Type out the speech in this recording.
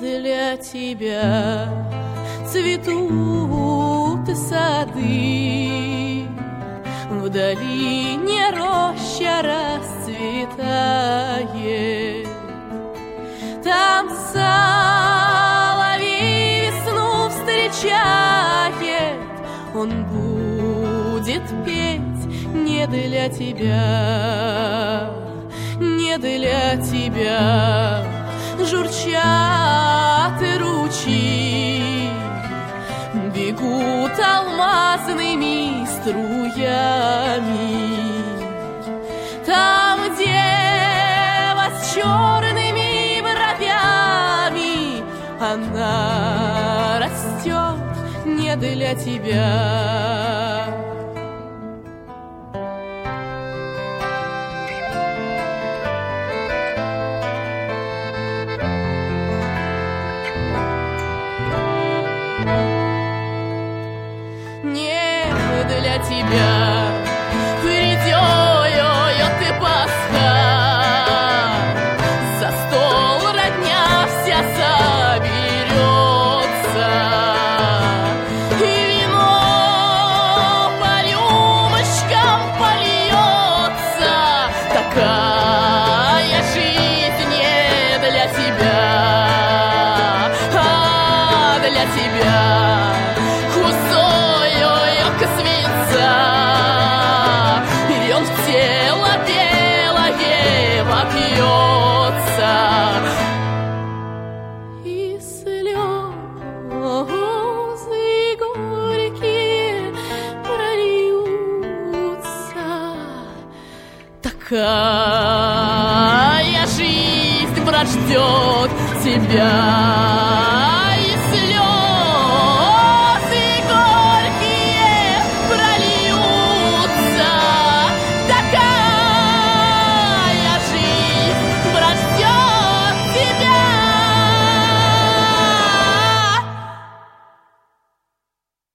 для тебя цветут сады, в долине роща расцветает, там соловей весну встречает, он будет петь не для тебя, не для тебя. Журчат ручьи, бегут алмазными струями, там дева с черными бровями, она растет не для тебя. Для тебя придет ты Пасха, за стол родня вся соберется, и вино по рюмочкам польется. Такая жизнь не для тебя, а для тебя кусок свинца, и он в тело белое вопьется, и слезы горькие прольются. Такая жизнь прождет тебя.